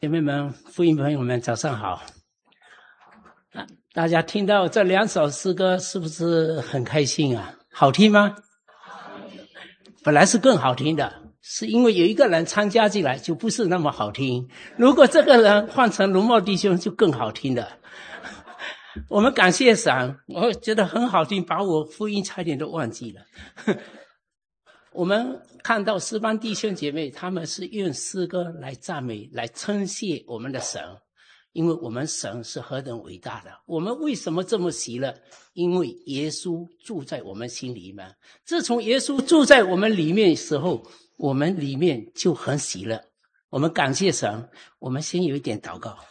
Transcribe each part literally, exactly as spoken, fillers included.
姐妹们、福音朋友们，早上好！大家听到这两首诗歌，是不是很开心啊？好听吗？本来是更好听的，是因为有一个人参加进来，就不是那么好听。如果这个人换成龙茂弟兄，就更好听的。我们感谢神，我觉得很好听，把我福音差点都忘记了。我们看到诗班弟兄姐妹，他们是用诗歌来赞美、来称谢我们的神，因为我们神是何等伟大的。我们为什么这么喜乐？因为耶稣住在我们心里面。自从耶稣住在我们里面的时候，我们里面就很喜乐。我们感谢神。我们先有一点祷告。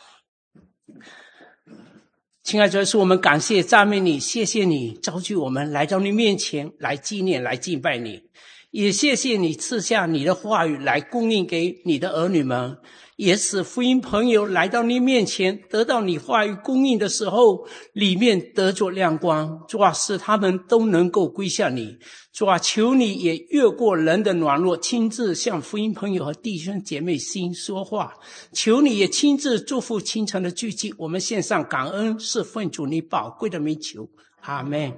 亲爱的主耶稣，我们感谢赞美你，谢谢你召集我们来到你面前，来纪念、来敬拜你。也谢谢你赐下你的话语来供应给你的儿女们，也使福音朋友来到你面前，得到你话语供应的时候，里面得着亮光。主啊，使他们都能够归向你。主啊，求你也越过人的软弱，亲自向福音朋友和弟兄姐妹心说话。求你也亲自祝福清晨的聚集。我们献上感恩，是奉主你宝贵的名求。阿们。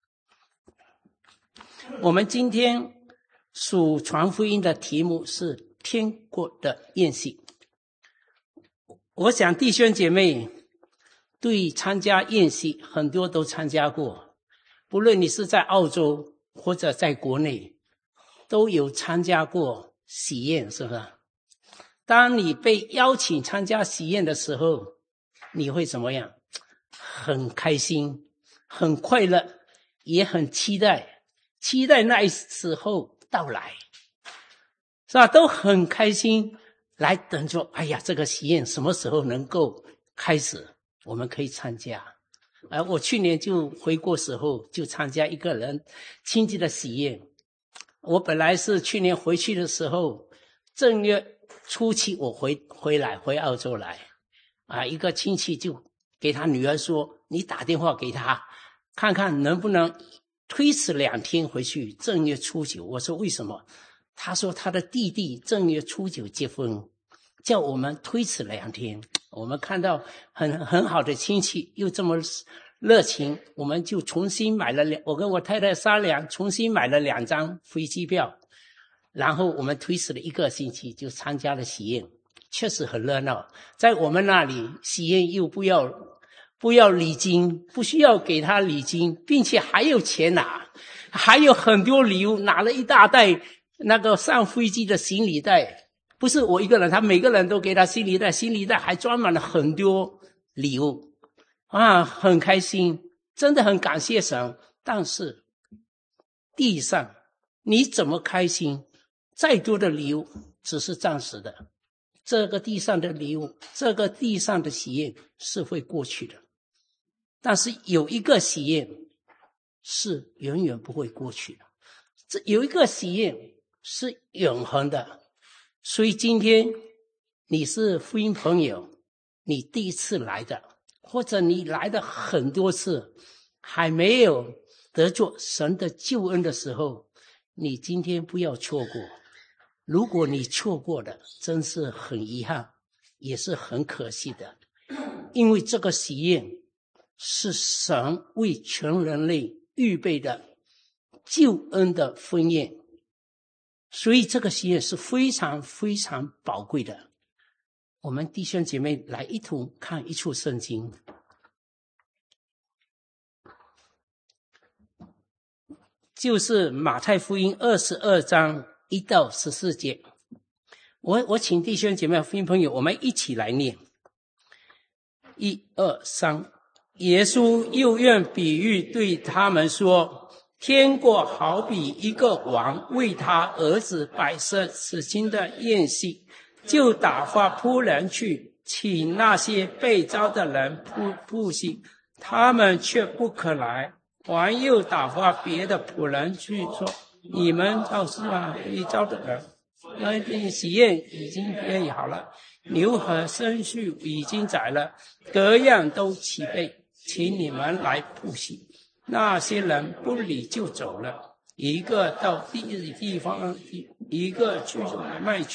我们今天属传福音的题目是天国的宴席。我想弟兄姐妹对参加宴席很多都参加过，不论你是在澳洲或者在国内，都有参加过喜宴，是不是？当你被邀请参加喜宴的时候，你会怎么样？很开心，很快乐，也很期待，期待那时候到来，是吧？都很开心，来等着。哎呀，这个喜宴什么时候能够开始？我们可以参加。而我去年就回国时候，就参加一个人亲戚的喜宴。我本来是去年回去的时候，正月初七我回回来回澳洲来，啊，一个亲戚就给他女儿说：“你打电话给他，看看能不能推迟两天回去，正月初九。”我说为什么？他说他的弟弟正月初九结婚，叫我们推迟两天。我们看到很很好的亲戚又这么热情，我们就重新买了两，我跟我太太商量，重新买了两张飞机票，然后我们推迟了一个星期就参加了喜宴，确实很热闹。在我们那里喜宴又不要不要礼金，不需要给他礼金，并且还有钱拿，还有很多礼物，拿了一大袋那个上飞机的行李袋。不是我一个人，他每个人都给他行李袋，行李袋还装满了很多礼物啊，很开心，真的很感谢神。但是地上你怎么开心，再多的礼物只是暂时的，这个地上的礼物，这个地上的喜宴是会过去的，但是有一个喜宴是永远不会过去的，这有一个喜宴是永恒的。所以今天你是福音朋友，你第一次来的，或者你来的很多次，还没有得着神的救恩的时候，你今天不要错过。如果你错过的，真是很遗憾，也是很可惜的。因为这个喜宴是神为全人类预备的救恩的婚宴，所以这个喜宴是非常非常宝贵的。我们弟兄姐妹来一同看一处圣经，就是马太福音二十二章一到十四节。我我请弟兄姐妹福音朋友，我们一起来念。一二三，耶稣又用比喻对他们说：天国好比一个王为他儿子摆设此经的宴席，就打发仆人去请那些被招的人铺铺席，他们却不肯来。王又打发别的仆人去说：你们到是吧被招的人，那喜宴已经备好了，牛和牲畜已经宰了，各样都齐备，请你们来铺席。那些人不理就走了，一个到地地方，一个去买卖去，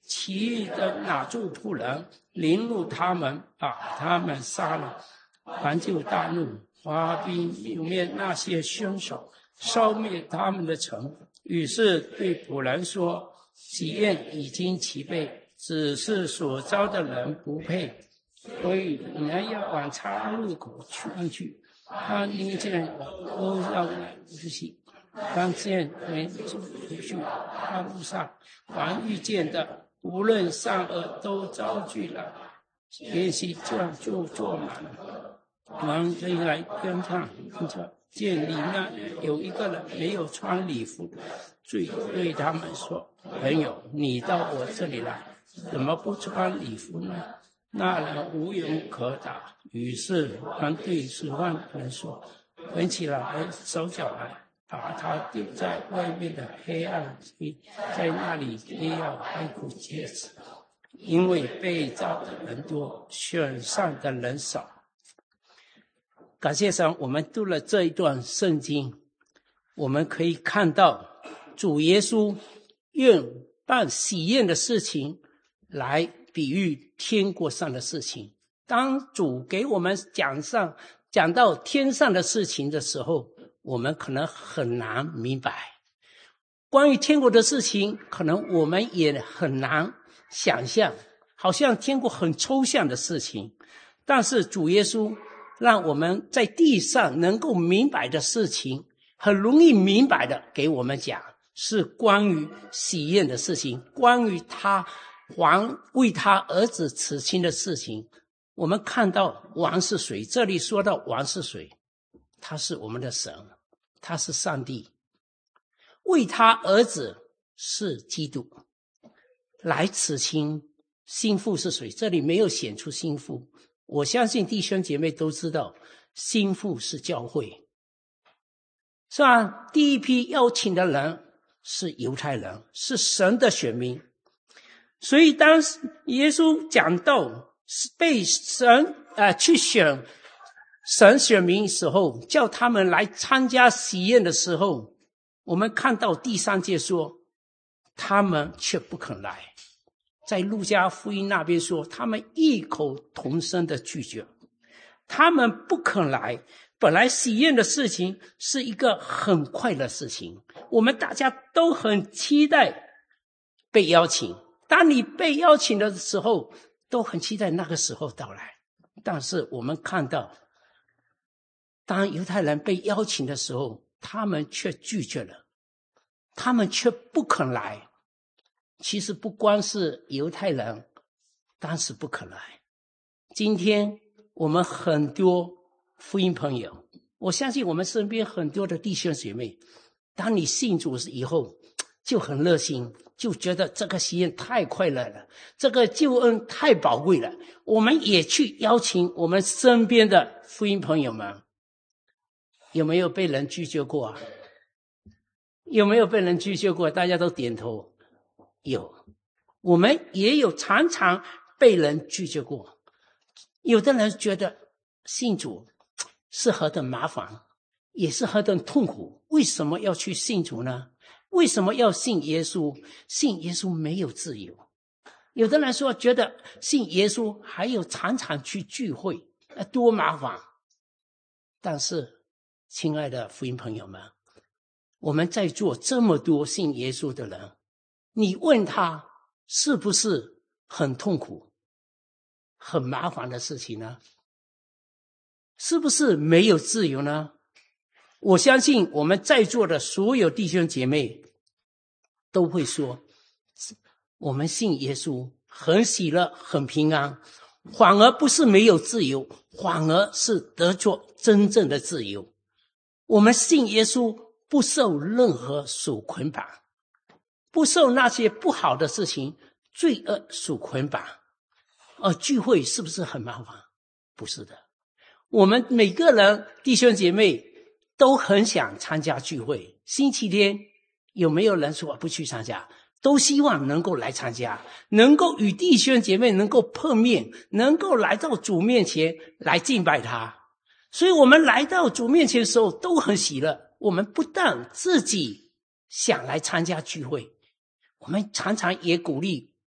其余的拿住土人，凌辱他们，把他们杀了。王就大怒，发兵灭灭那些凶手，烧灭他们的城。于是对仆人说：喜宴已经齐备，只是所招的人不配，所以你们要往岔路口穿去。他听见都要出去，当见人就出去。大路上凡遇见的，无论善恶，都遭拒了。宴席这样就坐满了。王就来观看，见里面有一个人没有穿礼服，就对他们说：朋友，你到我这里来，怎么不穿礼服呢？那人无勇可打。于是王对使唤人说：捆起来，手脚来，把他丢在外面的黑暗里，在那里也要哀哭切齿，因为被召的人多，选上的人少。感谢神，我们读了这一段圣经，我们可以看到主耶稣用办喜宴的事情来比喻天国上的事情。当主给我们讲上讲到天上的事情的时候，我们可能很难明白。关于天国的事情，可能我们也很难想象，好像天国很抽象的事情。但是主耶稣让我们在地上能够明白的事情，很容易明白的给我们讲，是关于喜宴的事情，关于他还为他儿子辞亲的事情。我们看到王是谁，这里说到王是谁，他是我们的神，他是上帝，为他儿子是基督来辞亲。心腹是谁？这里没有显出心腹，我相信弟兄姐妹都知道，心腹是教会，是吧？第一批邀请的人是犹太人，是神的选民。所以当耶稣讲到被神呃去选神选民的时候，叫他们来参加喜宴的时候，我们看到第三节说他们却不肯来。在路加福音那边说，他们异口同声的拒绝，他们不肯来。本来喜宴的事情是一个很快乐的事情，我们大家都很期待被邀请，当你被邀请的时候都很期待那个时候到来。但是我们看到当犹太人被邀请的时候，他们却拒绝了，他们却不肯来。其实不光是犹太人当时不肯来，今天我们很多福音朋友，我相信我们身边很多的弟兄姐妹，当你信主以后就很热心，就觉得这个喜宴太快乐了，这个救恩太宝贵了，我们也去邀请我们身边的福音朋友们。有没有被人拒绝过啊？有没有被人拒绝过？大家都点头。有，我们也有常常被人拒绝过。有的人觉得信主是何等麻烦，也是何等痛苦，为什么要去信主呢？为什么要信耶稣？信耶稣没有自由。有的人说觉得信耶稣还有常常去聚会，多麻烦。但是亲爱的福音朋友们，我们在座这么多信耶稣的人，你问他是不是很痛苦很麻烦的事情呢？是不是没有自由呢？我相信我们在座的所有弟兄姐妹都会说，我们信耶稣很喜乐很平安，反而不是没有自由，反而是得着真正的自由。我们信耶稣不受任何所捆绑，不受那些不好的事情罪恶所捆绑。而聚会是不是很麻烦？不是的，我们每个人弟兄姐妹都很想参加聚会。星期天有没有人说不去参加？都希望能够来参加，能够与弟兄姐妹能够碰面，能够来到主面前来敬拜他。所以我们来到主面前的时候都很喜乐。我们不但自己想来参加聚会，我们常常也鼓励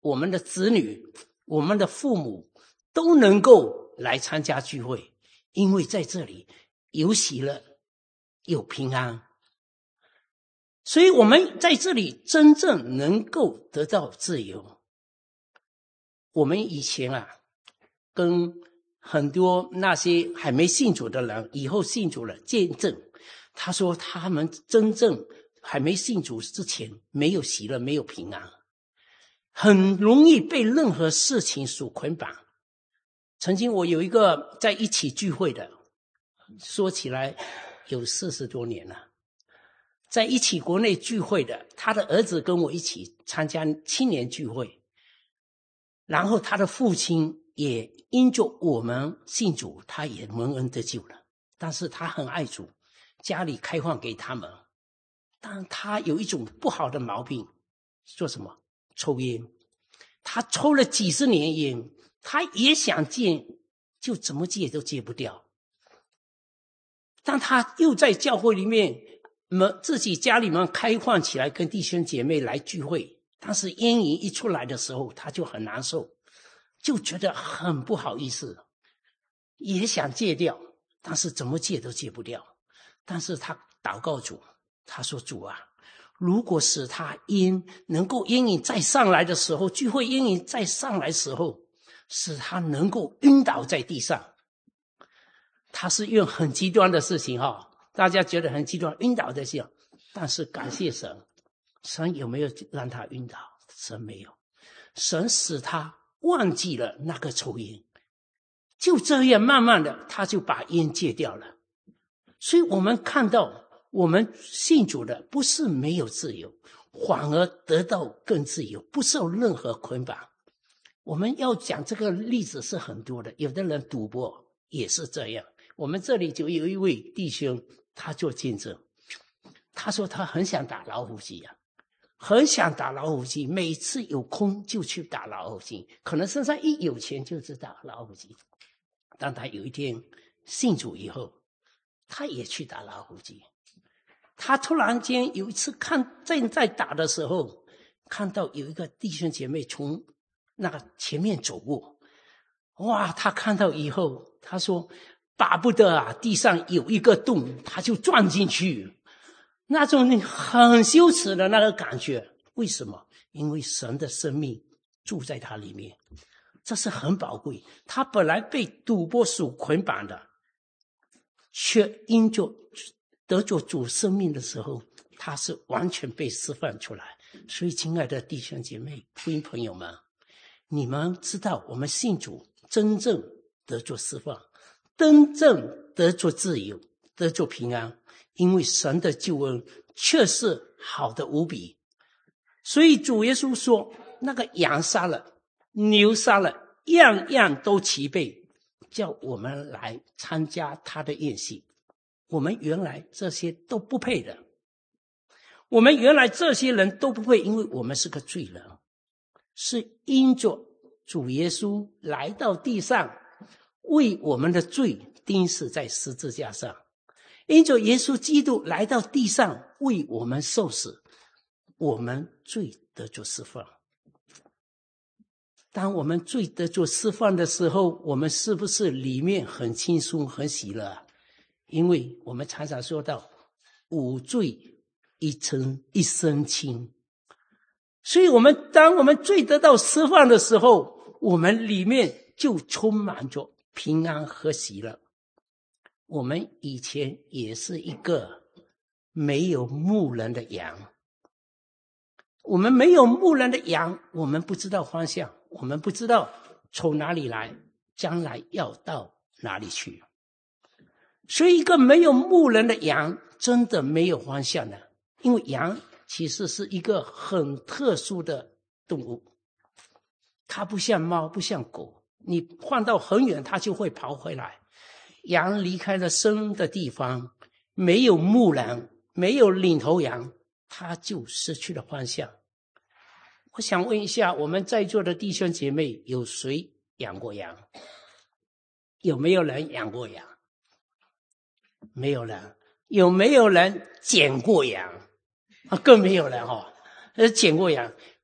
我们的子女、我们的父母都能够来参加聚会，因为在这里有喜乐，有平安。所以我们在这里真正能够得到自由。我们以前啊，跟很多那些还没信主的人，以后信主了见证，他说他们真正还没信主之前没有喜乐，没有平安，很容易被任何事情所捆绑。曾经我有一个在一起聚会的，说起来有四十多年了，在一起国内聚会的，他的儿子跟我一起参加青年聚会，然后他的父亲也因着我们信主，他也蒙恩得救了。但是他很爱主，家里开放给他们，但他有一种不好的毛病，做什么？抽烟。他抽了几十年烟，他也想戒，就怎么戒都戒不掉。但他又在教会里面自己家里面开放起来，跟弟兄姐妹来聚会，但是烟瘾一出来的时候，他就很难受，就觉得很不好意思，也想戒掉，但是怎么戒都戒不掉。但是他祷告主，他说主啊，如果使他烟能够烟瘾再上来的时候，聚会烟瘾再上来的时候，使他能够晕倒在地上。他是用很极端的事情哈，大家觉得很极端，晕倒在地上。但是感谢神，神有没有让他晕倒？神没有，神使他忘记了那个抽烟，就这样慢慢的他就把烟戒掉了。所以我们看到我们信主的不是没有自由，反而得到更自由，不受任何捆绑。我们要讲这个例子是很多的，有的人赌博也是这样。我们这里就有一位弟兄，他做见证，他说他很想打老虎机啊，很想打老虎机，每次有空就去打老虎机，可能身上一有钱就知道老虎机。当他有一天信主以后，他也去打老虎机。他突然间有一次看正在打的时候，看到有一个弟兄姐妹从那个前面走过，哇，他看到以后，他说巴不得啊地上有一个洞，他就钻进去，那种很羞耻的那个感觉。为什么？因为神的生命住在他里面，这是很宝贵。他本来被赌博所捆绑的，却因着得着主生命的时候，他是完全被释放出来。所以亲爱的弟兄姐妹、福音朋友们，你们知道我们信主真正得着释放，真正得着自由，得着平安，因为神的救恩确实好的无比。所以主耶稣说，那个羊杀了，牛杀了，样样都齐备，叫我们来参加他的宴席。我们原来这些都不配的，我们原来这些人都不配，因为我们是个罪人，是因着主耶稣来到地上，为我们的罪钉死在十字架上，因着耶稣基督来到地上为我们受死，我们罪得着释放。当我们罪得着释放的时候，我们是不是里面很轻松很喜乐？因为我们常常说到无罪一身一身轻，所以我们当我们罪得到释放的时候，我们里面就充满着平安和喜乐。我们以前也是一个没有牧人的羊，我们没有牧人的羊，我们不知道方向，我们不知道从哪里来，将来要到哪里去。所以一个没有牧人的羊真的没有方向的，因为羊其实是一个很特殊的动物，它不像猫，不像狗，你放到很远它就会跑回来。羊离开了生的地方，没有牧人，没有领头羊，它就失去了方向。我想问一下，我们在座的弟兄姐妹，有谁养过羊？有没有人养过羊？没有人。有没有人捡过羊？啊，更没有人哦，捡过羊。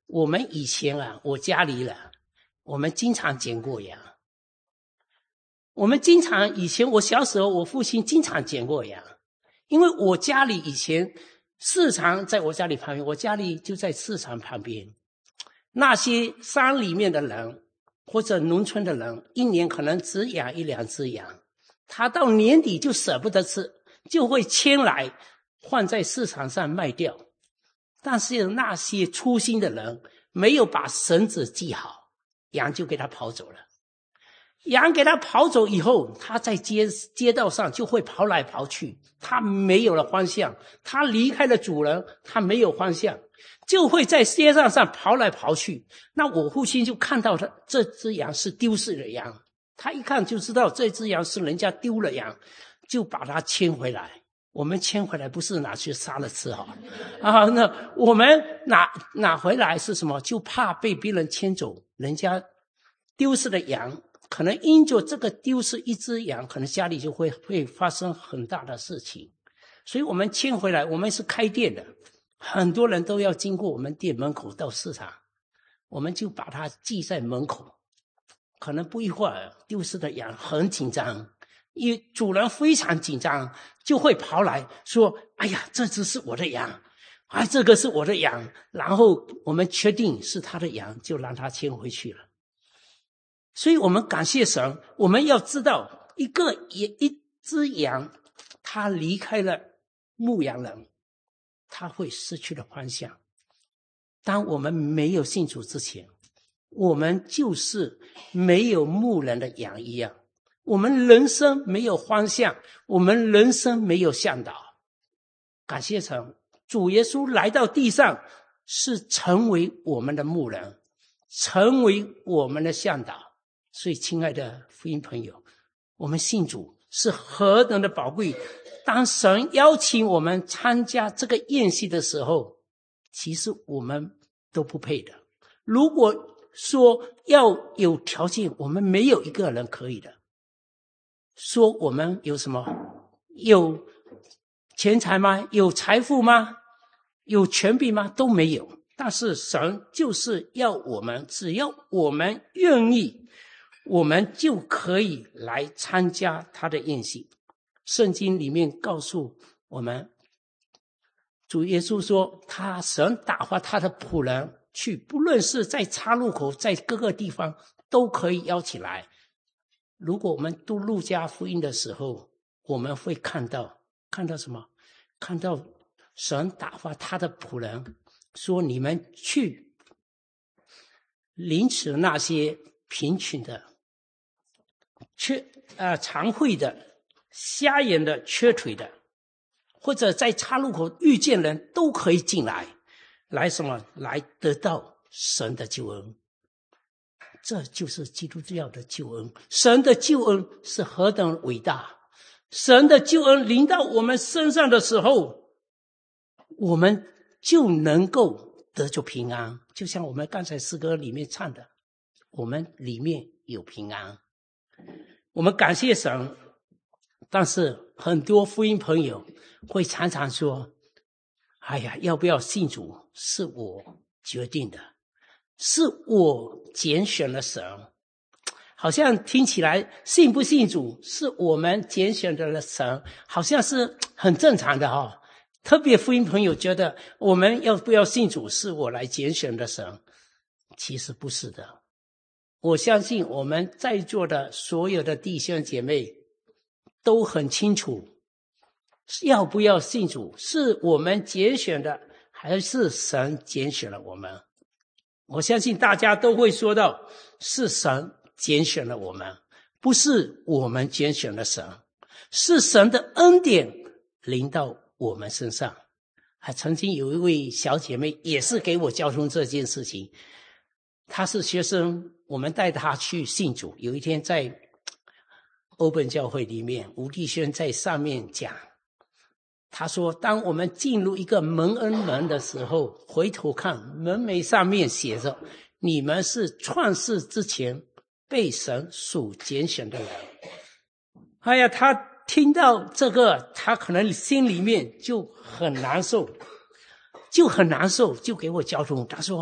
我们以前啊，我家里了，我们经常捡过羊。我们经常以前我小时候，我父亲经常捡过羊，因为我家里以前市场在我家里旁边，我家里就在市场旁边。那些山里面的人或者农村的人，一年可能只养一两只羊，他到年底就舍不得吃，就会牵来放在市场上卖掉。但是那些粗心的人没有把绳子系好，羊就给他跑走了。羊给他跑走以后，他在街街道上就会跑来跑去，他没有了方向，他离开了主人，他没有方向，就会在街道上跑来跑去。那我父亲就看到他这只羊是丢失的羊，他一看就知道这只羊是人家丢了羊，就把它牵回来。我们牵回来不是拿去杀了吃好啊，那我们拿拿回来是什么？就怕被别人牵走，人家丢失的羊。可能因着这个丢失一只羊，可能家里就会会发生很大的事情，所以我们牵回来。我们是开店的，很多人都要经过我们店门口到市场，我们就把它系在门口。可能不一会儿，丢失的羊很紧张，因为主人非常紧张，就会跑来说：“哎呀，这只是我的羊，哎，这个是我的羊。”然后我们确定是他的羊，就让他牵回去了。所以我们感谢神，我们要知道一个一只羊，它离开了牧羊人，它会失去了方向。当我们没有信主之前，我们就是没有牧人的羊一样，我们人生没有方向，我们人生没有向导。感谢神，主耶稣来到地上是成为我们的牧人，成为我们的向导。所以亲爱的福音朋友，我们信主是何等的宝贵。当神邀请我们参加这个宴席的时候，其实我们都不配的。如果说要有条件，我们没有一个人可以的。说我们有什么？有钱财吗？有财富吗？有权柄吗？都没有。但是神就是要我们，只要我们愿意，我们就可以来参加他的宴席。圣经里面告诉我们，主耶稣说他神打发他的仆人去，不论是在岔路口，在各个地方都可以邀请来。如果我们读路加福音的时候，我们会看到看到什么？看到神打发他的仆人说，你们去领取那些贫穷的、缺呃残废的、瞎眼的、缺腿的，或者在岔路口遇见人都可以进来，来什么？来得到神的救恩。这就是基督教的救恩。神的救恩是何等伟大！神的救恩临到我们身上的时候，我们就能够得着平安。就像我们刚才诗歌里面唱的，我们里面有平安。我们感谢神。但是很多福音朋友会常常说，哎呀，要不要信主是我决定的，是我拣选了神。好像听起来信不信主是我们拣选的了神，好像是很正常的哦。特别福音朋友觉得我们要不要信主是我来拣选的神，其实不是的。我相信我们在座的所有的弟兄姐妹都很清楚，要不要信主是我们拣选的，还是神拣选了我们。我相信大家都会说到，是神拣选了我们，不是我们拣选了神，是神的恩典临到我们身上。还曾经有一位小姐妹也是给我交通这件事情，她是学生，我们带她去信主。有一天在欧本教会里面，吴弟兄在上面讲，他说当我们进入一个蒙恩门的时候，回头看门楣上面写着，你们是创世之前被神所拣选的人。哎呀，他听到这个，他可能心里面就很难受，就很难受，就给我交通。他说，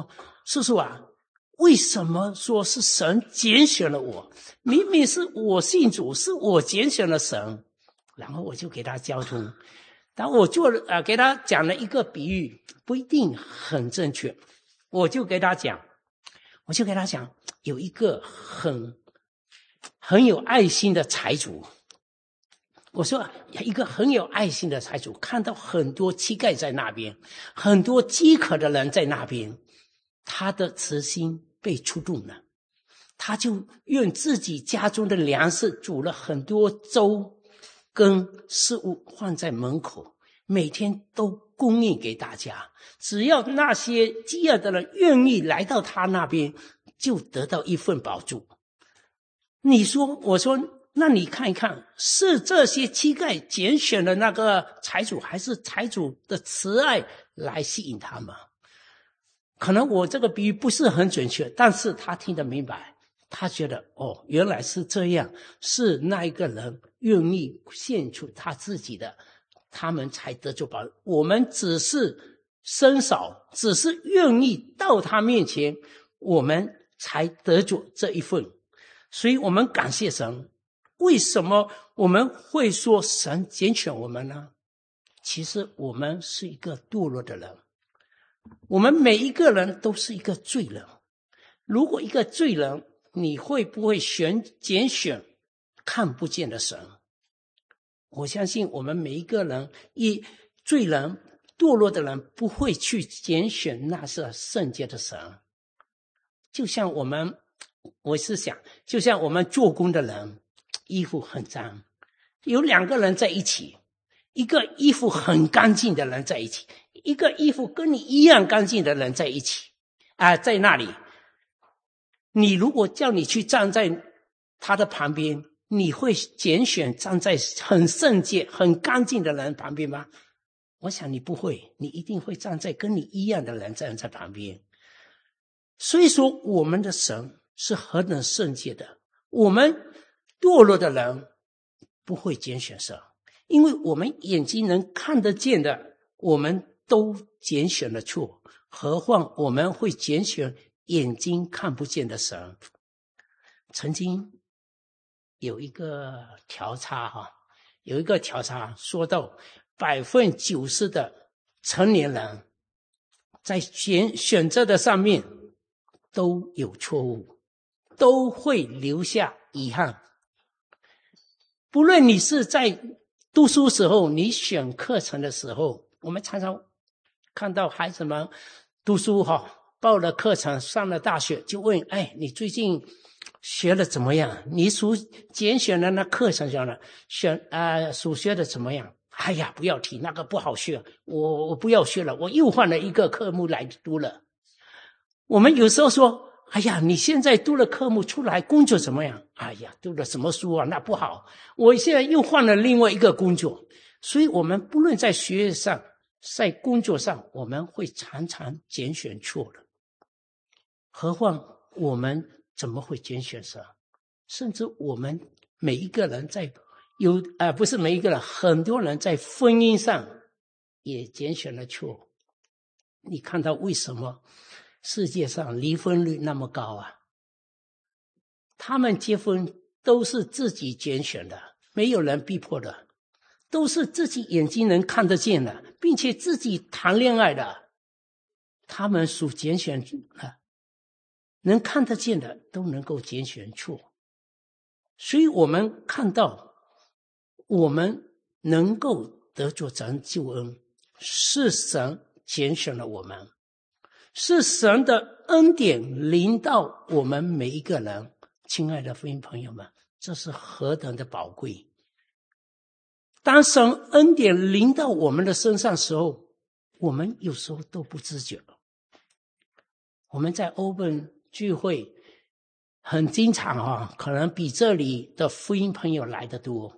叔叔啊，为什么说是神拣选了我？明明是我信主，是我拣选了神。然后我就给他交通，当我做了呃给他讲了一个比喻，不一定很正确，我就给他讲，我就给他讲，有一个很很有爱心的财主。我说一个很有爱心的财主看到很多乞丐在那边，很多饥渴的人在那边，他的慈心被触动了，他就用自己家中的粮食煮了很多粥跟食物放在门口，每天都供应给大家，只要那些饥饿的人愿意来到他那边，就得到一份饱足。你说，我说那你看一看，是这些乞丐拣选的那个财主，还是财主的慈爱来吸引他们？可能我这个比喻不是很准确，但是他听得明白，他觉得哦，原来是这样，是那一个人愿意献出他自己的，他们才得救保。我们只是伸手，只是愿意到他面前，我们才得救这一份。所以我们感谢神。为什么我们会说神拣选我们呢？其实我们是一个堕落的人，我们每一个人都是一个罪人。如果一个罪人，你会不会选拣选看不见的神？我相信我们每一个人，一罪人堕落的人不会去拣选那是圣洁的神。就像我们，我是想就像我们做工的人，衣服很脏，有两个人在一起，一个衣服很干净的人在一起，一个衣服跟你一样干净的人在一起啊、呃，在那里，你如果叫你去站在他的旁边，你会拣选站在很圣洁很干净的人旁边吗？我想你不会，你一定会站在跟你一样的人站在旁边。所以说我们的神是何等圣洁的，我们堕落的人不会拣选神，因为我们眼睛能看得见的，我们都拣选了错，何况我们会拣选眼睛看不见的神。曾经有一个调查哈，有一个调查说到百分之九十的成年人在选选择的上面都有错误，都会留下遗憾。不论你是在读书时候，你选课程的时候，我们常常看到孩子们读书哈，报了课程，上了大学，就问，哎，你最近学的怎么样？你所拣选的那课程上了，选呃所学的怎么样？哎呀，不要提那个不好学，我我不要学了，我又换了一个科目来读了。我们有时候说，哎呀，你现在读了科目出来工作怎么样？哎呀，读了什么书啊，那不好，我现在又换了另外一个工作。所以我们不论在学业上，在工作上，我们会常常拣选错的，何况我们怎么会拣选神？甚至我们每一个人在有啊、呃，不是每一个人，很多人在婚姻上也拣选了错。你看到为什么世界上离婚率那么高啊？他们结婚都是自己拣选的，没有人逼迫的，都是自己眼睛能看得见的，并且自己谈恋爱的。他们所拣选的能看得见的都能够拣选错。所以我们看到我们能够得着神救恩，是神拣选了我们，是神的恩典临到我们每一个人。亲爱的福音朋友们，这是何等的宝贵。当神恩典临到我们的身上的时候，我们有时候都不自觉。我们在 Open 聚会很经常啊，可能比这里的福音朋友来得多。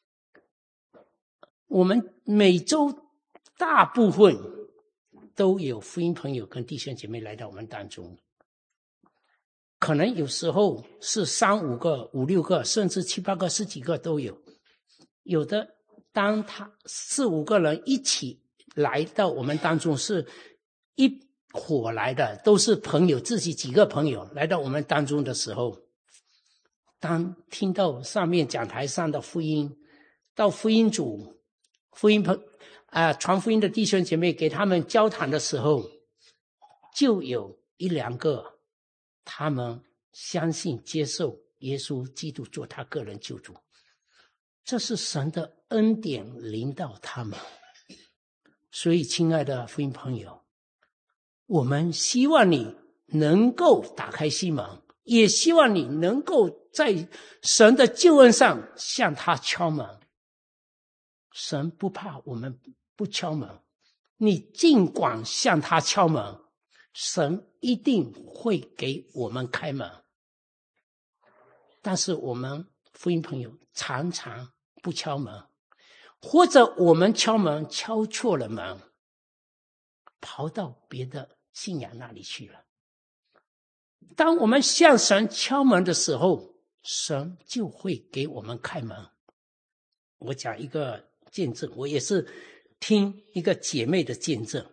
我们每周大部分都有福音朋友跟弟兄姐妹来到我们当中，可能有时候是三五个、五六个，甚至七八个、十几个都有。有的当他四五个人一起来到我们当中，是一伙来的，都是朋友，自己几个朋友来到我们当中的时候，当听到上面讲台上的福音，到福音组、福音朋啊、呃、传福音的弟兄姐妹给他们交谈的时候，就有一两个他们相信接受耶稣基督做他个人救主，这是神的恩典临到他们。所以亲爱的福音朋友，我们希望你能够打开心门，也希望你能够在神的救恩上向他敲门。神不怕我们不敲门，你尽管向他敲门，神一定会给我们开门。但是我们福音朋友常常不敲门，或者我们敲门敲错了门，跑到别的信仰那里去了。当我们向神敲门的时候，神就会给我们开门。我讲一个见证，我也是听一个姐妹的见证。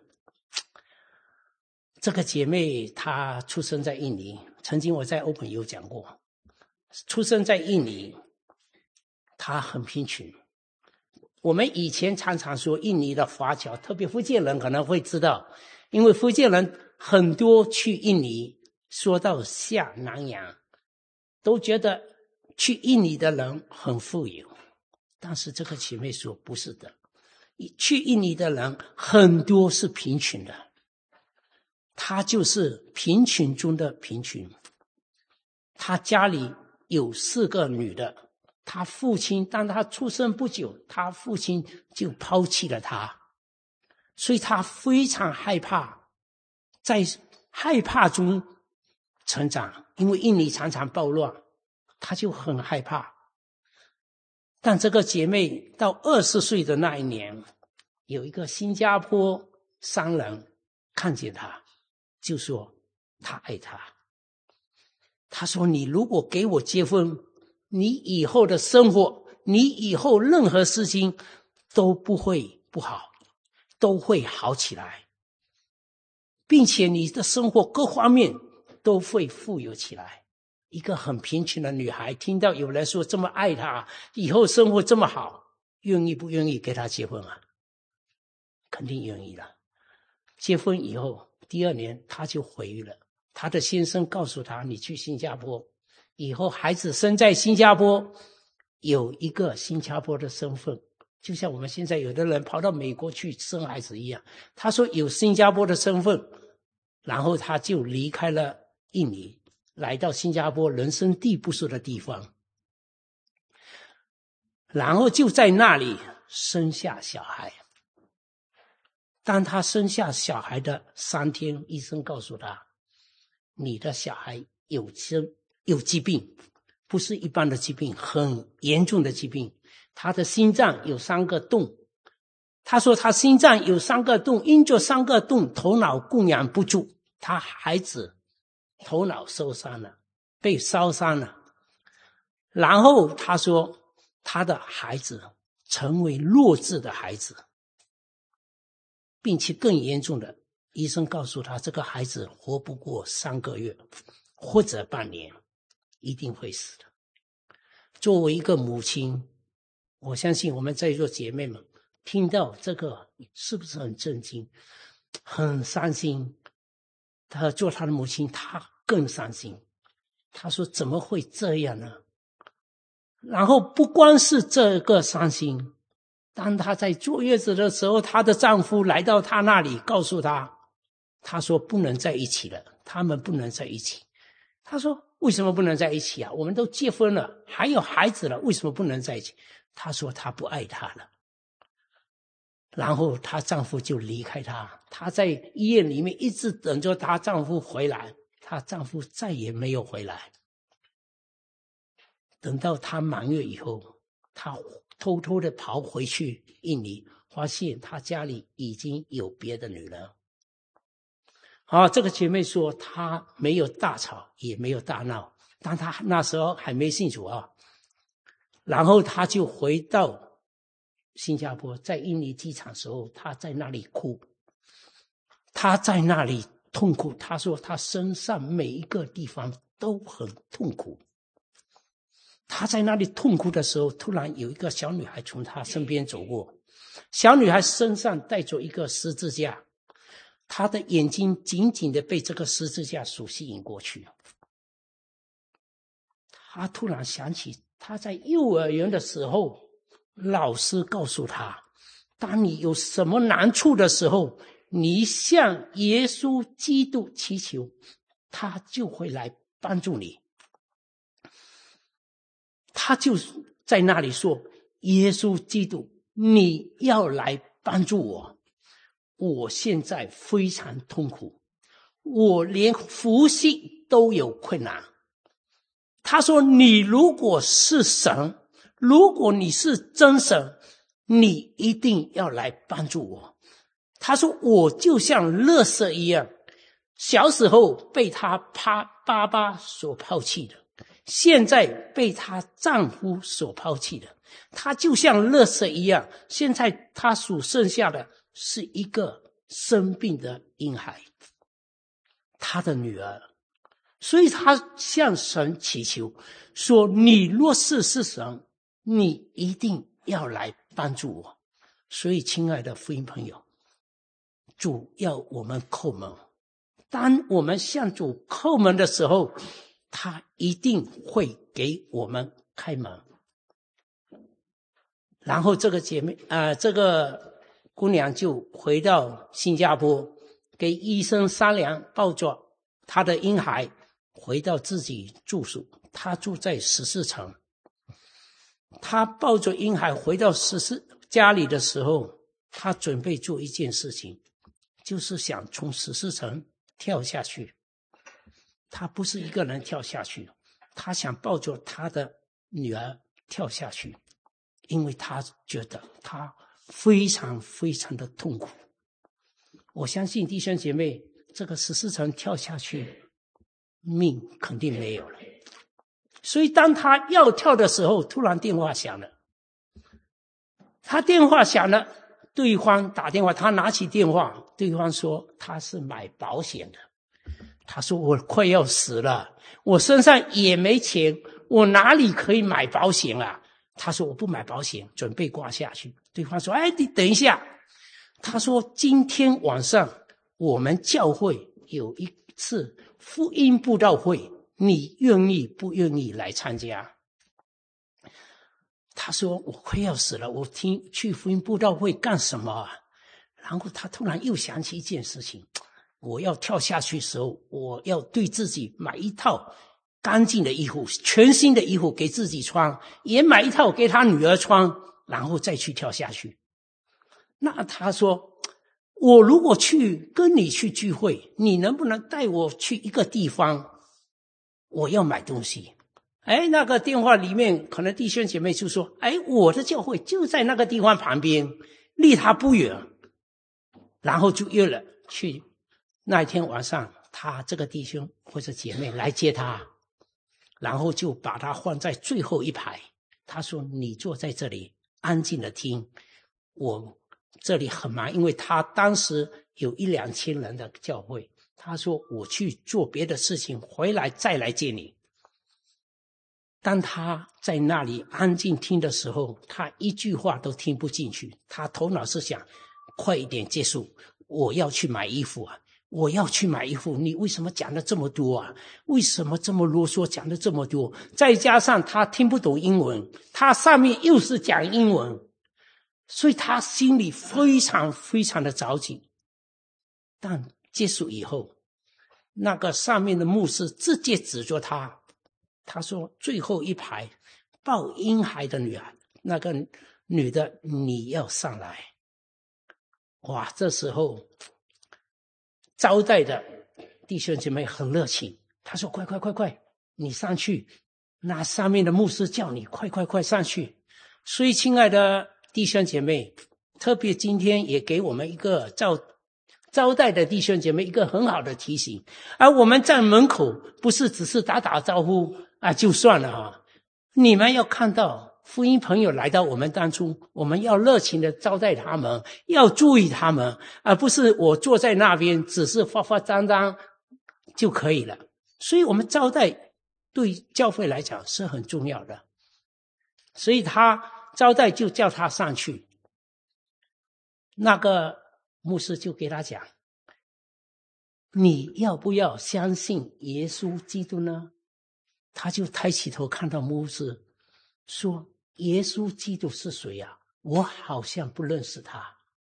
这个姐妹她出生在印尼，曾经我在 Open 有讲过，出生在印尼，她很贫穷。我们以前常常说印尼的华侨，特别福建人可能会知道，因为福建人很多去印尼，说到下南洋，都觉得去印尼的人很富有。但是这个姐妹说不是的，去印尼的人很多是贫穷的，她就是贫穷中的贫穷。她家里有四个女的，她父亲当她出生不久，她父亲就抛弃了她，所以她非常害怕，在害怕中成长，因为印尼常常暴乱，她就很害怕。但这个姐妹到二十岁的那一年，有一个新加坡商人看见她，就说他爱她。他说你如果给我结婚，你以后的生活，你以后任何事情都不会不好，都会好起来，并且你的生活各方面都会富有起来。一个很贫穷的女孩听到有人说这么爱她，以后生活这么好，愿意不愿意给她结婚啊？肯定愿意了。结婚以后第二年她就怀孕了，她的先生告诉她，你去新加坡以后，孩子生在新加坡有一个新加坡的身份，就像我们现在有的人跑到美国去生孩子一样。他说有新加坡的身份，然后他就离开了印尼，来到新加坡人生地不熟的地方，然后就在那里生下小孩。当他生下小孩的三天，医生告诉他，你的小孩有生有疾病，不是一般的疾病，很严重的疾病。他的心脏有三个洞，他说他心脏有三个洞，因着三个洞头脑供养不住，他孩子头脑受伤了，被烧伤了。然后他说他的孩子成为弱智的孩子，并且更严重的，医生告诉他这个孩子活不过三个月或者半年，一定会死的。作为一个母亲，我相信我们在座姐妹们听到这个是不是很震惊，很伤心。他做他的母亲，他更伤心。他说怎么会这样呢？然后不光是这个伤心，当他在坐月子的时候，她的丈夫来到她那里告诉她，他说不能在一起了，他们不能在一起。他说为什么不能在一起啊？我们都结婚了，还有孩子了，为什么不能在一起？他说他不爱她了。然后她丈夫就离开她，她在医院里面一直等着她丈夫回来，她丈夫再也没有回来。等到她满月以后，她偷偷的跑回去印尼，发现她家里已经有别的女人。好，这个姐妹说她没有大吵也没有大闹，但她那时候还没信主啊。然后她就回到新加坡，在印尼机场的时候，她在那里哭，她在那里痛苦。他说他身上每一个地方都很痛苦。他在那里痛苦的时候，突然有一个小女孩从他身边走过，小女孩身上带着一个十字架，她的眼睛紧紧的被这个十字架所吸引过去。他突然想起他在幼儿园的时候，老师告诉他，当你有什么难处的时候，你向耶稣基督祈求，他就会来帮助你。他就在那里说，耶稣基督，你要来帮助我，我现在非常痛苦，我连呼吸都有困难。他说，你如果是神，如果你是真神，你一定要来帮助我。他说，我就像垃圾一样，小时候被他爸爸所抛弃的，现在被她丈夫所抛弃的，她就像垃圾一样，现在她所剩下的是一个生病的婴孩，她的女儿。所以她向神祈求说，你若是是神，你一定要来帮助我。所以亲爱的福音朋友，主要我们叩门，当我们向主叩门的时候，他一定会给我们开门。然后这个姐妹啊、呃，这个姑娘就回到新加坡，给医生商量，抱着她的婴孩回到自己住所。她住在十四层，她抱着婴孩回到十四家里的时候，她准备做一件事情，就是想从十四层跳下去。他不是一个人跳下去，他想抱着他的女儿跳下去，因为他觉得他非常非常的痛苦。我相信弟兄姐妹，这个十四层跳下去，命肯定没有了。所以当他要跳的时候，突然电话响了。他电话响了，对方打电话，他拿起电话，对方说他是买保险的。他说，我快要死了，我身上也没钱，我哪里可以买保险啊？他说，我不买保险，准备挂下去。对方说，哎，你等一下。他说，今天晚上我们教会有一次福音布道会，你愿意不愿意来参加？他说，我快要死了，我听去福音布道会干什么啊？然后他突然又想起一件事情，我要跳下去的时候，我要对自己买一套干净的衣服，全新的衣服给自己穿，也买一套给他女儿穿，然后再去跳下去。那他说，我如果去跟你去聚会，你能不能带我去一个地方，我要买东西。哎，那个电话里面可能弟兄姐妹就说，哎，我的教会就在那个地方旁边，离他不远。然后就约了去。那一天晚上，他这个弟兄或者姐妹来接他，然后就把他放在最后一排。他说，你坐在这里安静的听，我这里很忙，因为他当时有一两千人的教会。他说，我去做别的事情，回来再来接你。当他在那里安静听的时候，他一句话都听不进去，他头脑是想快一点结束，我要去买衣服啊，我要去买衣服，你为什么讲了这么多啊？为什么这么啰嗦，讲了这么多？再加上他听不懂英文，他上面又是讲英文，所以他心里非常非常的着急。但结束以后，那个上面的牧师直接指着他，他说，最后一排抱婴孩的女孩，那个女的你要上来。哇，这时候招待的弟兄姐妹很热情，他说，快快快快，你上去，那上面的牧师叫你快快快上去。所以亲爱的弟兄姐妹，特别今天也给我们一个招招待的弟兄姐妹一个很好的提醒，而我们在门口不是只是打打招呼啊就算了啊，你们要看到福音朋友来到我们当中，我们要热情的招待他们，要注意他们，而不是我坐在那边只是发发张张就可以了。所以我们招待对教会来讲是很重要的。所以他招待就叫他上去，那个牧师就给他讲，你要不要相信耶稣基督呢？他就抬起头看到牧师说，耶稣基督是谁啊？我好像不认识他。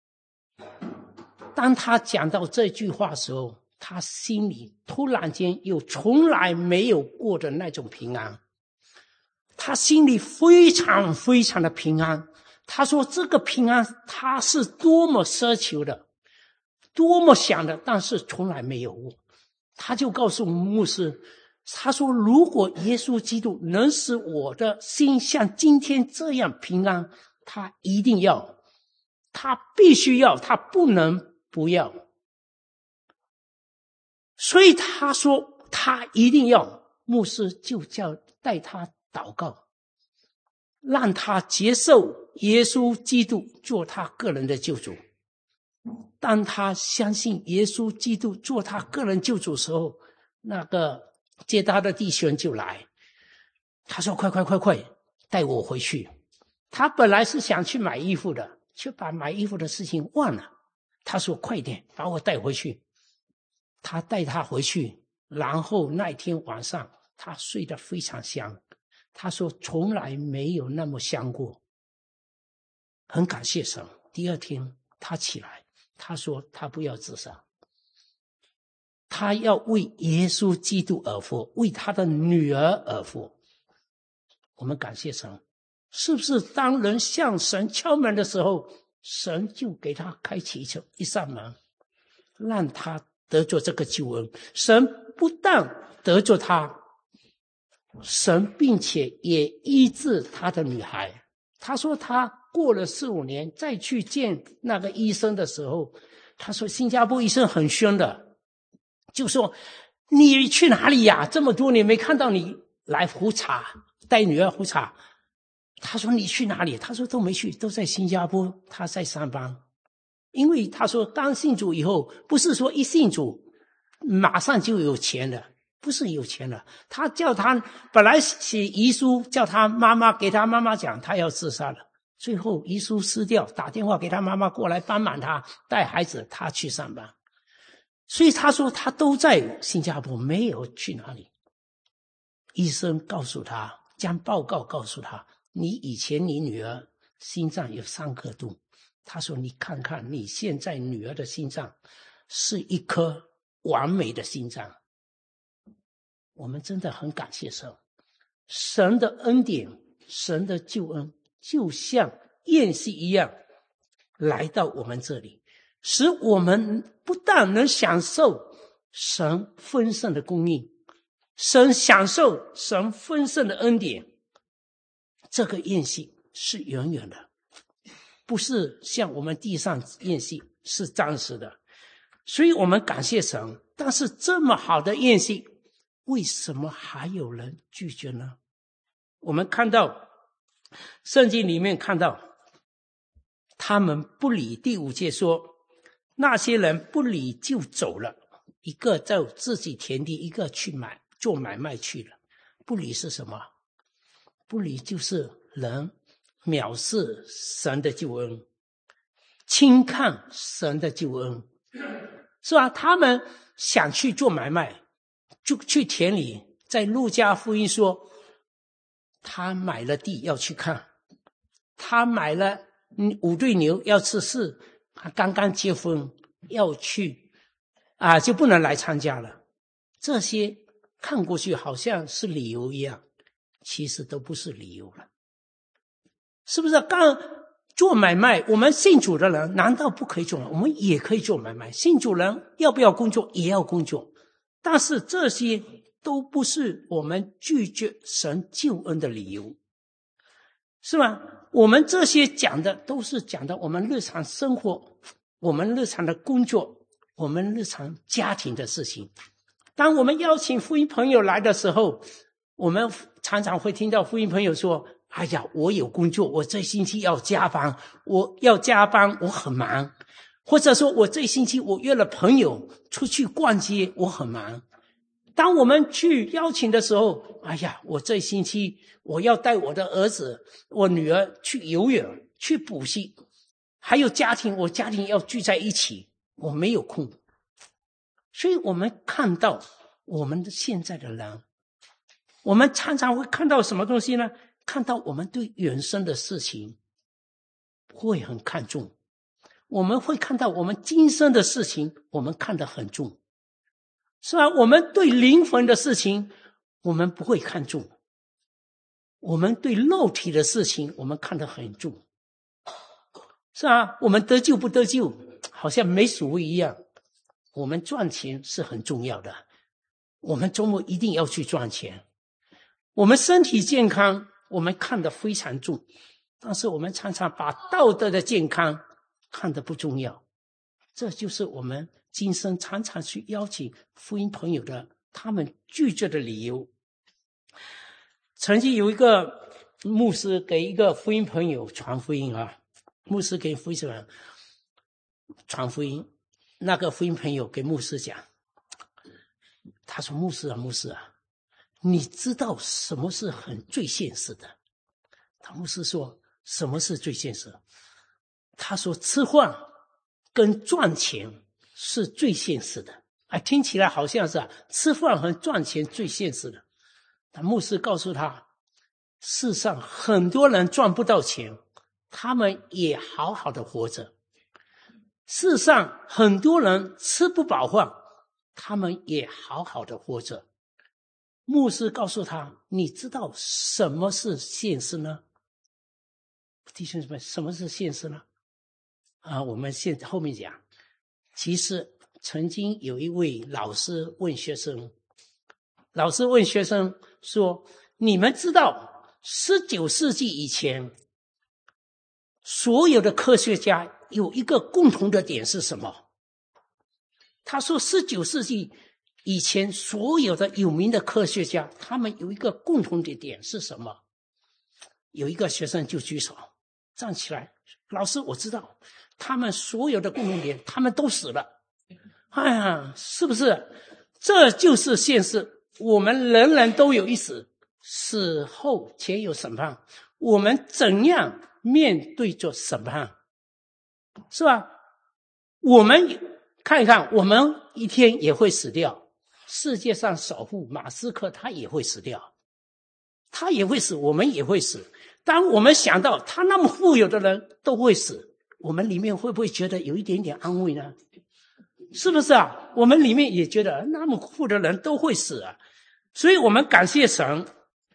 当他讲到这句话的时候，他心里突然间有从来没有过的那种平安，他心里非常非常的平安。他说这个平安他是多么奢求的，多么想的，但是从来没有过。他就告诉牧师，他说如果耶稣基督能使我的心像今天这样平安，他一定要，他必须要，他不能不要。所以他说他一定要，牧师就叫带他祷告，让他接受耶稣基督做他个人的救主。当他相信耶稣基督做他个人救主的时候，那个接他的弟兄就来，他说快快快快带我回去。他本来是想去买衣服的，却把买衣服的事情忘了。他说快点把我带回去。他带他回去，然后那天晚上他睡得非常香。他说从来没有那么香过，很感谢神。第二天他起来，他说他不要自杀，他要为耶稣基督而活，为他的女儿而活。我们感谢神，是不是当人向神敲门的时候，神就给他开启一一扇门，让他得着这个救恩。神不但得着他，神并且也医治他的女孩。他说他过了四五年再去见那个医生的时候，他说新加坡医生很凶的，就说你去哪里呀？这么多年没看到你来胡查，带女儿胡查。他说你去哪里？他说都没去，都在新加坡，他在上班。因为他说刚信主以后，不是说一信主马上就有钱了，不是有钱了。他叫他本来写遗书，叫他妈妈给他妈妈讲他要自杀了，最后遗书撕掉，打电话给他妈妈过来帮忙他带孩子，他去上班。所以他说他都在新加坡，没有去哪里。医生告诉他，将报告告诉他，你以前你女儿心脏有三颗洞。他说你看看你现在女儿的心脏是一颗完美的心脏。我们真的很感谢神，神的恩典，神的救恩就像宴席一样来到我们这里，使我们不但能享受神丰盛的供应，神享受神丰盛的恩典。这个宴席是永远的，不是像我们地上宴席是暂时的。所以我们感谢神，但是这么好的宴席，为什么还有人拒绝呢？我们看到圣经里面看到他们不理，第五节说那些人不理就走了，一个在自己田地，一个去买做买卖去了。不理是什么？不理就是人藐视神的救恩，轻看神的救恩，是吧？他们想去做买卖，就去田里，在路加福音说他买了地要去看，他买了五对牛要吃事，他刚刚结婚要去啊，就不能来参加了。这些看过去好像是理由一样，其实都不是理由了。是不是刚做买卖，我们信主的人难道不可以做吗？我们也可以做买卖，信主人要不要工作也要工作，但是这些都不是我们拒绝神救恩的理由，是吗？我们这些讲的都是讲的我们日常生活，我们日常的工作，我们日常家庭的事情。当我们邀请福音朋友来的时候，我们常常会听到福音朋友说哎呀，我有工作，我这星期要加班，我要加班，我很忙。或者说我这星期我约了朋友出去逛街，我很忙。当我们去邀请的时候，哎呀，我这星期我要带我的儿子、我女儿去游泳、去补习，还有家庭，我家庭要聚在一起，我没有空。所以我们看到我们的现在的人，我们常常会看到什么东西呢？看到我们对原生的事情会很看重，我们会看到我们今生的事情，我们看得很重。是吧？我们对灵魂的事情我们不会看重，我们对肉体的事情我们看得很重。是吧？我们得救不得救好像没所谓一样。我们赚钱是很重要的，我们周末一定要去赚钱。我们身体健康我们看得非常重，但是我们常常把道德的健康看得不重要。这就是我们今生常常去邀请福音朋友的他们拒绝的理由。曾经有一个牧师给一个福音朋友传福音啊，牧师给福音朋友传福音，那个福音朋友给牧师讲，他说牧师啊牧师啊，你知道什么是很最现实的？他牧师说什么是最现实？他说吃饭跟赚钱是最现实的。哎，听起来好像是啊，吃饭和赚钱最现实的。但牧师告诉他，世上很多人赚不到钱，他们也好好的活着。世上很多人吃不饱饭，他们也好好的活着。牧师告诉他，你知道什么是现实呢？弟兄姊妹，什么是现实呢？啊，我们现后面讲。其实曾经有一位老师问学生，老师问学生说，你们知道十九世纪以前所有的科学家有一个共同的点是什么？他说十九世纪以前所有的有名的科学家，他们有一个共同的点是什么？有一个学生就举手站起来，老师我知道，他们所有的共同点，他们都死了。哎呀，是不是？这就是现实，我们人人都有一死，死后且有审判，我们怎样面对着审判？是吧？我们看一看，我们一天也会死掉。世界上首富马斯克他也会死掉，他也会死，我们也会死。当我们想到他那么富有的人都会死，我们里面会不会觉得有一点点安慰呢？是不是啊？我们里面也觉得那么富的人都会死啊，所以我们感谢神。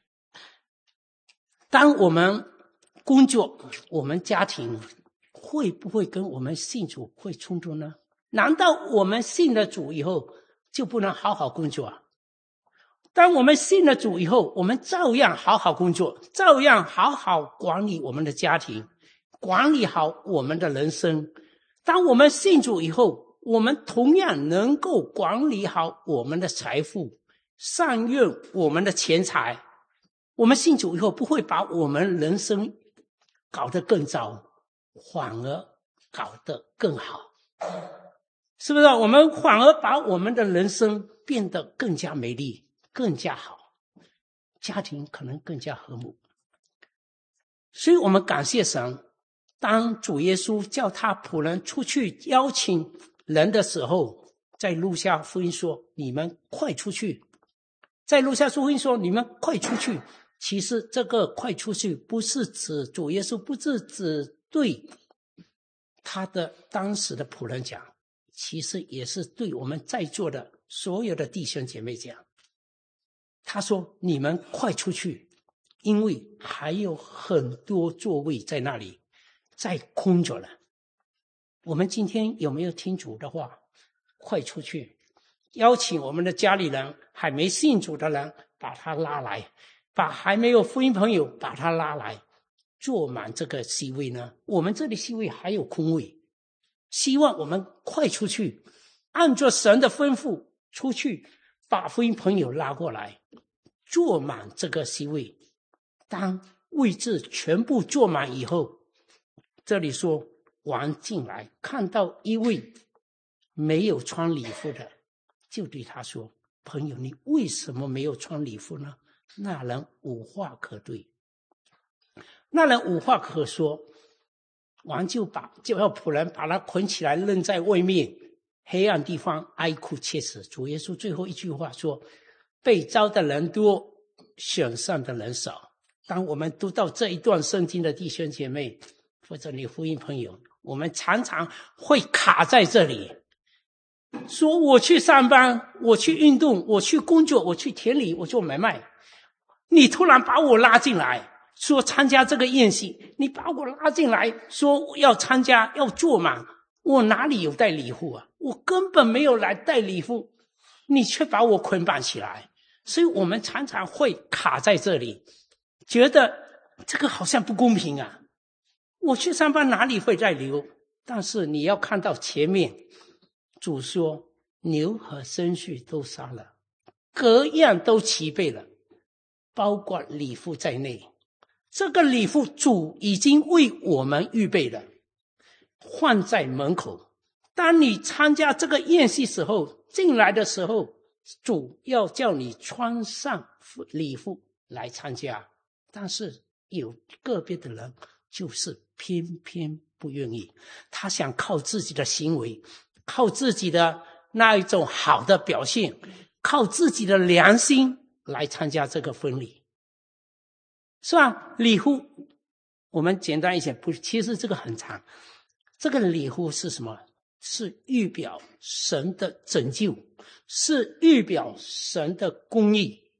当我们工作，我们家庭会不会跟我们信主会冲突呢？难道我们信了主以后就不能好好工作啊？当我们信了主以后，我们照样好好工作，照样好好管理我们的家庭，管理好我们的人生。当我们信主以后，我们同样能够管理好我们的财富，善用我们的钱财。我们信主以后，不会把我们人生搞得更糟，反而搞得更好。是不是？我们反而把我们的人生变得更加美丽，更加好，家庭可能更加和睦。所以我们感谢神，当主耶稣叫他仆人出去邀请人的时候，在路加福音说，你们快出去。在路加福音说，你们快出去。其实这个快出去不是指主耶稣，不是指对他的当时的仆人讲，其实也是对我们在座的所有的弟兄姐妹讲。他说，你们快出去，因为还有很多座位在那里在空着了。我们今天有没有听主的话？快出去，邀请我们的家里人，还没信主的人把他拉来，把还没有福音朋友把他拉来，坐满这个席位呢。我们这里席位还有空位，希望我们快出去，按照神的吩咐出去，把福音朋友拉过来，坐满这个席位。当位置全部坐满以后，这里说王进来，看到一位没有穿礼服的，就对他说：朋友，你为什么没有穿礼服呢？那人无话可对，那人无话可说。王就把就要仆人把他捆起来扔在外面黑暗地方哀哭切齿。主耶稣最后一句话说：被招的人多，选上的人少。当我们读到这一段圣经的弟兄姐妹或者你福音朋友，我们常常会卡在这里，说我去上班，我去运动，我去工作，我去田里，我做买卖，你突然把我拉进来说参加这个宴席，你把我拉进来说要参加要做嘛，我哪里有带礼服啊？我根本没有来带礼服，你却把我捆绑起来。所以我们常常会卡在这里，觉得这个好像不公平啊，我去上班哪里会带礼服？但是你要看到前面主说牛和牲畜都杀了，各样都齐备了，包括礼服在内。这个礼服主已经为我们预备了，放在门口。当你参加这个宴席时候，进来的时候，主要叫你穿上礼服来参加。但是有个别的人就是偏偏不愿意，他想靠自己的行为，靠自己的那一种好的表现，靠自己的良心来参加这个婚礼。是吧？礼服我们简单一些，不，其实这个很长。这个礼服是什么？是预表神的拯救，是预表神的公义。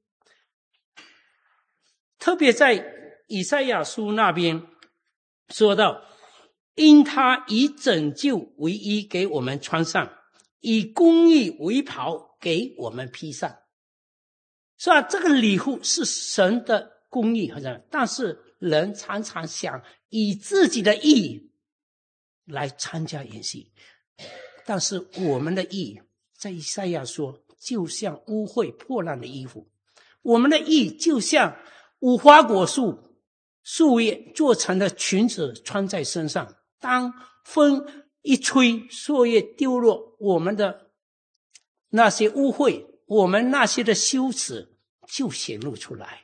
特别在以赛亚书那边说到，因他以拯救为衣给我们穿上，以公义为袍给我们披上。是吧？这个礼服是神的公义，但是人常常想以自己的义来参加演戏。但是我们的义，在以赛亚说，就像污秽破烂的衣服，我们的义就像无花果树树叶做成的裙子穿在身上，当风一吹，树叶丢落，我们的那些污秽，我们那些的羞耻就显露出来。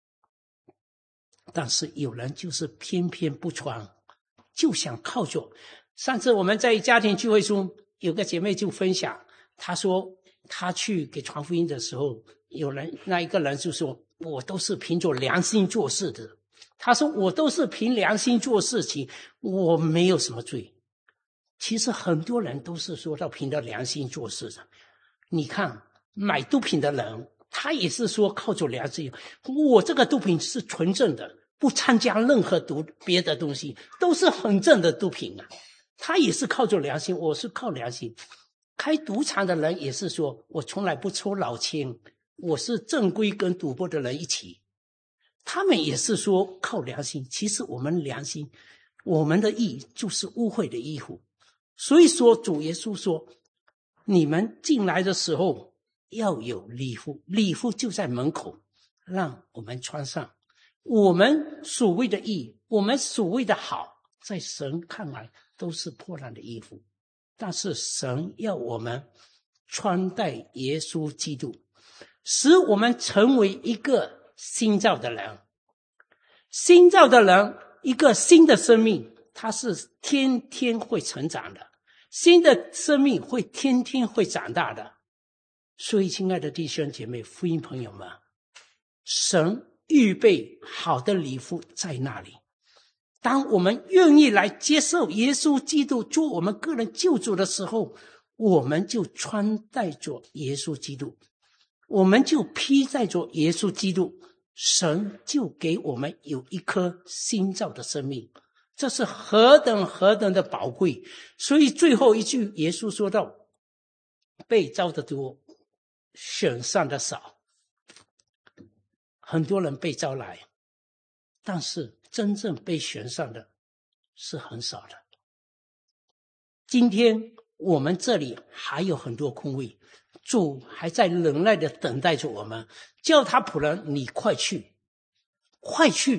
但是有人就是偏偏不穿，就想靠着。上次我们在家庭聚会中，有个姐妹就分享，她说她去给传福音的时候，有人那一个人就说，我都是凭着良心做事的。她说我都是凭良心做事情，我没有什么罪。其实很多人都是说到凭着良心做事的。你看买毒品的人，他也是说靠着良心，我这个毒品是纯正的，不参加任何毒别的东西，都是很正的毒品啊。他也是靠着良心，我是靠良心。开赌场的人也是说，我从来不抽老千，我是正规跟赌博的人一起。他们也是说靠良心，其实我们良心，我们的义就是污秽的衣服。所以说主耶稣说，你们进来的时候要有礼服，礼服就在门口，让我们穿上。我们所谓的义，我们所谓的好，在神看来都是破烂的衣服，但是神要我们穿戴耶稣基督，使我们成为一个新造的人。新造的人，一个新的生命，它是天天会成长的，新的生命会天天会长大的。所以亲爱的弟兄姐妹福音朋友们，神预备好的礼服在那里。当我们愿意来接受耶稣基督做我们个人救主的时候，我们就穿戴着耶稣基督，我们就披戴着耶稣基督，神就给我们有一颗新造的生命，这是何等何等的宝贵。所以最后一句耶稣说到，被招的多，选上的少。很多人被招来，但是真正被选上的是很少的。今天我们这里还有很多空位，主还在忍耐的等待着我们，叫他仆人，你快去快去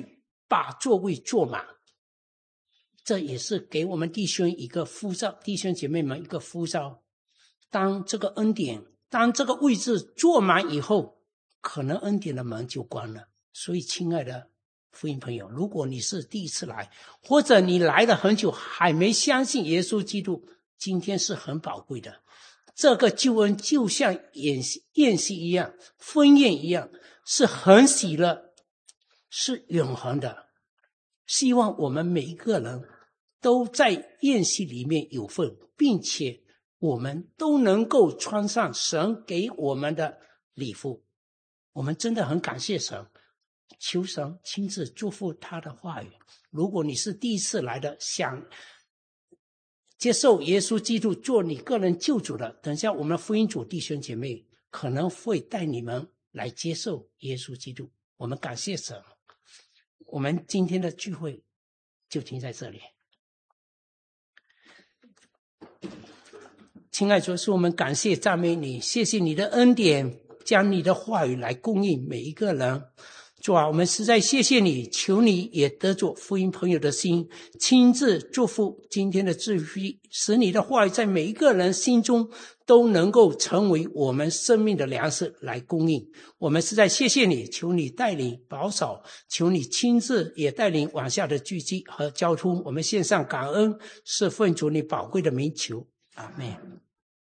把座位坐满。这也是给我们弟兄一个呼召，弟兄姐妹们一个呼召。当这个恩典，当这个位置坐满以后，可能恩典的门就关了。所以亲爱的福音朋友，如果你是第一次来，或者你来了很久还没相信耶稣基督，今天是很宝贵的。这个救恩就像宴席宴席一样，婚宴一样，是很喜乐，是永恒的。希望我们每一个人都在宴席里面有份，并且我们都能够穿上神给我们的礼服。我们真的很感谢神，求神亲自祝福他的话语。如果你是第一次来的，想接受耶稣基督做你个人救主的，等一下我们福音组弟兄姐妹可能会带你们来接受耶稣基督。我们感谢神，我们今天的聚会就停在这里。亲爱的主耶稣，我们感谢赞美你，谢谢你的恩典，将你的话语来供应每一个人。主啊，我们实在谢谢你，求你也得着福音朋友的心，亲自祝福今天的智慧，使你的话语在每一个人心中都能够成为我们生命的粮食来供应。我们实在谢谢你，求你带领保守，求你亲自也带领往下的聚集和交通。我们献上感恩，是奉主你宝贵的名求，阿们。